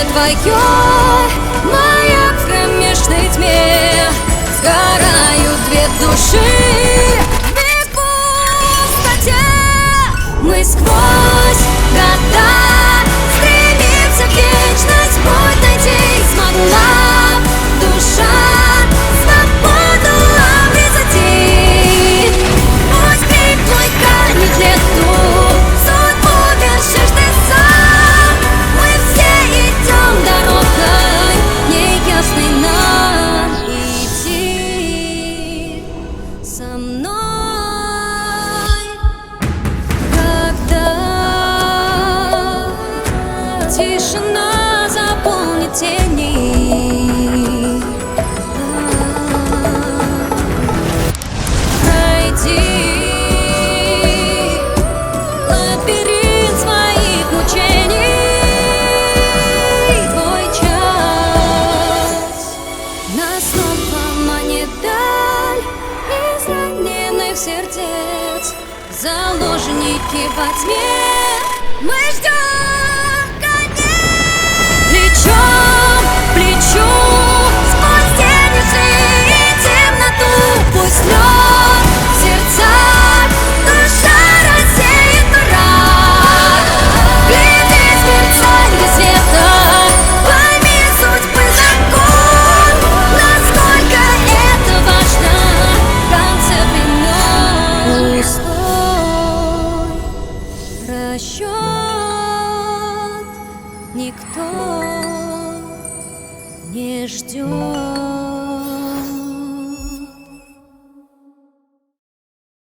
твоей, моя в кромешной тьме. Сгорают две души в пустоте. Мы сквозь года стремимся в вечность, путь найти смогла душа свободу обрезать. Пусть крик твой канет лету, судьбу вершишь ты сам. Мы все идем дорогой неясной нам. Иди со мной, когда тишина заполнит тени. Пройди лабиринт своих мучений. Твой час нас снова манит даль из раненых сердец. Заложники во тьме, мы ждем конец. Плечом к плечу сквозь тени и темноту. Пусть лед в сердцах, душа рассеет мрак. Гляди в мерцанье света, пойми судьбы закон. Насколько это важно в конце времен. Пустой расчет никто не ждет.